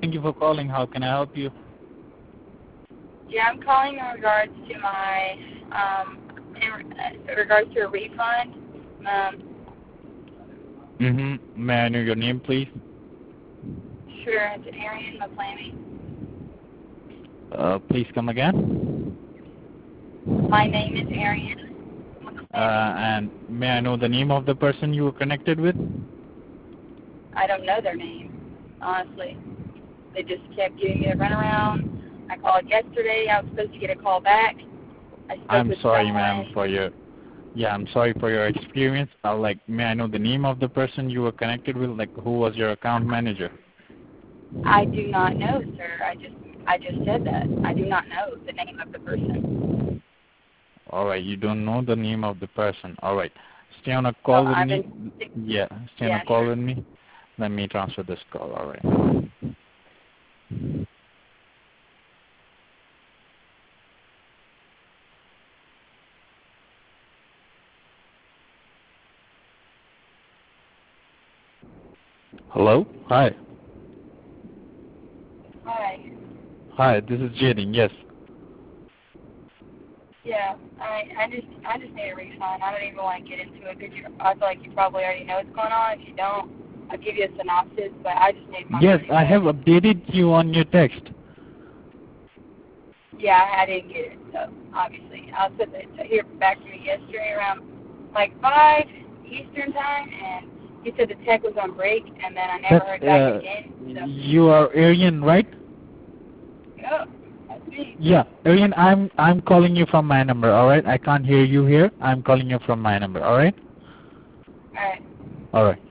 Thank you for calling. How can I help you? Yeah, I'm calling in regards to my, in regards to a refund. May I know your name, please? Sure, it's Arian McClammy. Please come again. My name is Arian McClammy. And may I know the name of the person you were connected with? I don't know their name, honestly. They just kept giving me a runaround. I called yesterday. I was supposed to get a call back. I spoke I'm with sorry, someone. ma'am, I'm sorry for your experience. May I know the name of the person you were connected with? Who was your account manager? I do not know, sir. I just said that. I do not know the name of the person. All right, you don't know the name of the person. All right, stay on a call with me. Stay on a call with me. Let me transfer this call. All right. Hello? Hi. Hi. Hi, this is Jaden. Yes. Yeah, I just need a refund. I don't even want to get into it because I feel like you probably already know what's going on. If you don't, I'll give you a synopsis, but I just need my money. Yes, I have updated you on your text. Yeah, I didn't get it, so obviously. I was supposed to hear back from you yesterday around 5 Eastern time, and you said the tech was on break, and then I never heard back again. So. You are Arian, right? Oh, that's me. Yeah, Arian, I'm calling you from my number, all right? I can't hear you here. I'm calling you from my number, all right? All right. All right.